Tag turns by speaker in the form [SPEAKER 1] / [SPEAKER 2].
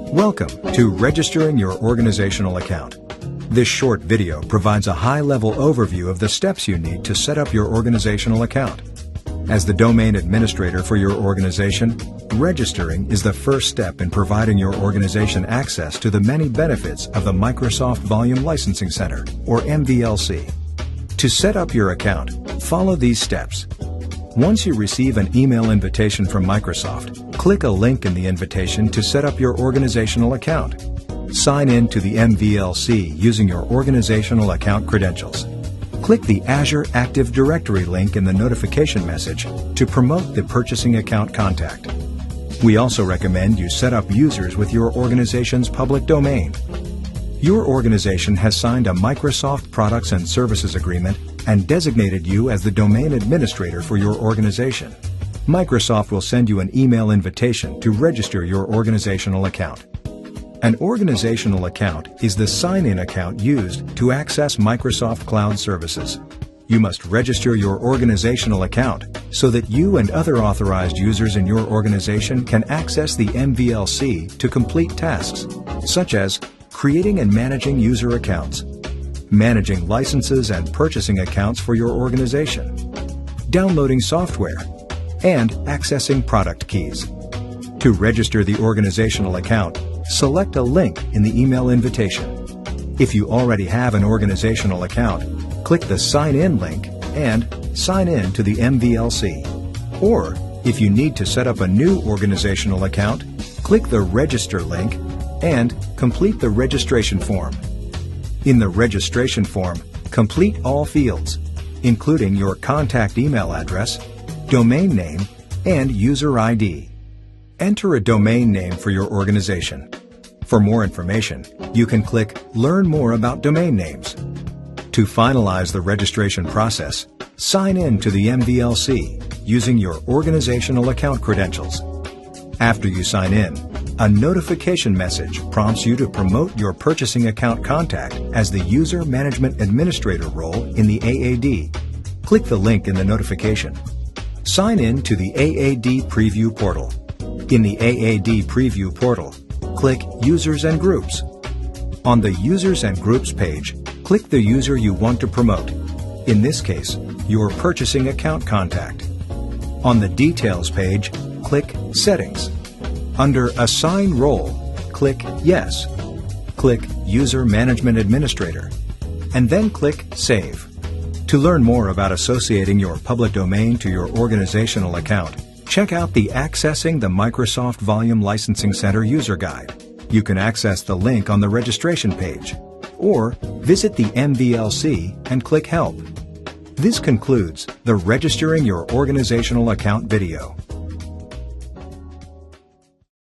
[SPEAKER 1] Welcome to Registering Your Organizational Account. This short video provides a high-level overview of the steps you need to set up your organizational account. As the domain administrator for your organization, registering is the first step in providing your organization access to the many benefits of the Microsoft Volume Licensing Center, or MVLC. To set up your account, follow these steps. Once you receive an email invitation from Microsoft, click a link in the invitation to set up your organizational account. Sign in to the MVLC using your organizational account credentials. Click the Azure Active Directory link in the notification message to promote the purchasing account contact. We also recommend you set up users with your organization's public domain. Your organization has signed a Microsoft Products and Services Agreement and designated you as the domain administrator for your organization. Microsoft will send you an email invitation to register your organizational account. An organizational account is the sign-in account used to access Microsoft Cloud services. You must register your organizational account so that you and other authorized users in your organization can access the MVLC to complete tasks, such as creating and managing user accounts, managing licenses and purchasing accounts for your organization, downloading software, and accessing product keys. To register the organizational account, select a link in the email invitation. If you already have an organizational account, click the Sign In link and sign in to the MVLC. Or, if you need to set up a new organizational account, click the Register link and complete the registration form. In the registration form, complete all fields, including your contact email address, domain name, and user ID. Enter a domain name for your organization. For more information, you can click Learn More about domain names. To finalize the registration process, sign in to the MVLC using your organizational account credentials. After you sign in, a notification message prompts you to promote your purchasing account contact as the User Management Administrator role in the AAD. Click the link in the notification. Sign in to the AAD Preview portal. In the AAD Preview portal, click Users and Groups. On the Users and Groups page, click the user you want to promote. In this case, your purchasing account contact. On the Details page, click Settings. Under Assign Role, click Yes. Click User Management Administrator, and then click Save. To learn more about associating your public domain to your organizational account, check out the Accessing the Microsoft Volume Licensing Center user guide. You can access the link on the registration page, or visit the MVLC and click Help. This concludes the Registering Your Organizational Account video.